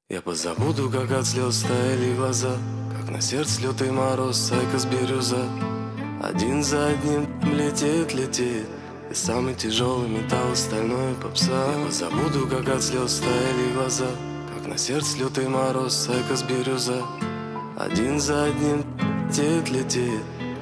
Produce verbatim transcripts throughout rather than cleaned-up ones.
Я позабуду, как от слез стояли глаза, как на сердце лютый мороз, сайка бирюза. Один за одним летит, летит, и самый тяжелый металл, остальное попса. Я позабуду, как от слез стояли глаза, как на сердце лютый мороз, сайка бирюза. Один за одним летит, летит.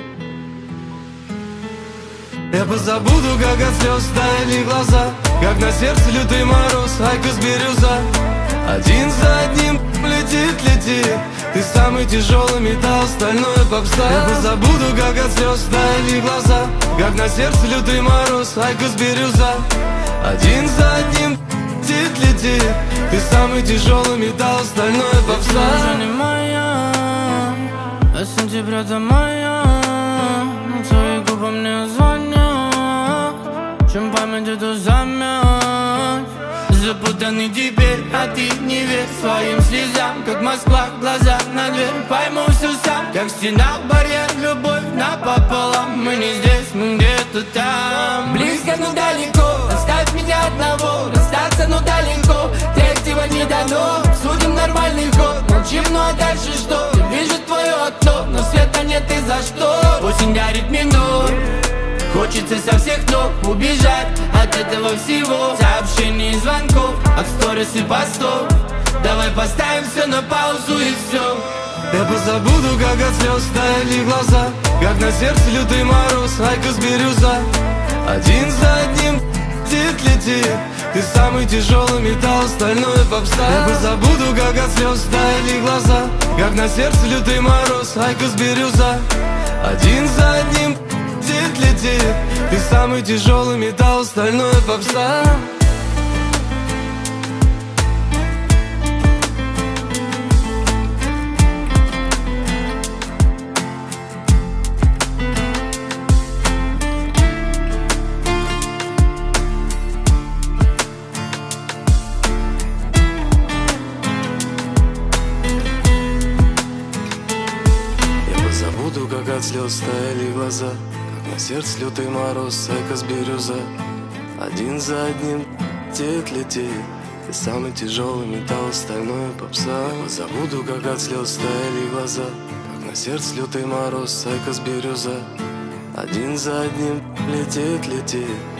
Я позабуду, как от слез стояли глаза, как на сердце лютый мороз, айкос бирюза. Один за одним летит, летит, ты самый тяжелый металл, остальное попса. Я позабуду, как от слез стояли глаза, как на сердце лютый мороз, айкос бирюза. Один за одним летит, летит, ты самый тяжелый металл, остальное попса. Ты уже не моя, а сентября до мая, на твои губы мне звонят, чем память эту замять. Запутанный теперь, а ты не верь своим слезам, как Москва, глаза на дверь, пойму все сам. Как стена, барьер, любовь напополам. Мы не здесь, мы где-то там. Близко, но далеко, оставь меня одного. Расстаться, но далеко, третьего не дано. Судим нормальный ход, молчим, ну а дальше что? Я вижу твое окно, но света нет и за что. Осень дарит минут, хочется со всех ног убежать от этого всего. Сообщений и звонков, от сторис и постов. Давай поставим все на паузу и все. Я позабуду, как от слез стояли глаза, как на сердце лютый мороз, айкос бирюза. Один за одним летит, летит, ты самый тяжелый металл, остальное попса. Я позабуду, как от слез стояли глаза, как на сердце лютый мороз, айкос бирюза. Один за одним летит, летит, ты самый тяжелый металл, остальное попса. Забуду, как от слез стояли глаза, как на сердце лютый мороз, айкос бирюза. Один за одним летит, летит, ты самый тяжелый металл, остальное попса. Забуду, как от слез стояли глаза, как на сердце лютый мороз, айкос бирюза. Один за одним летит, летит,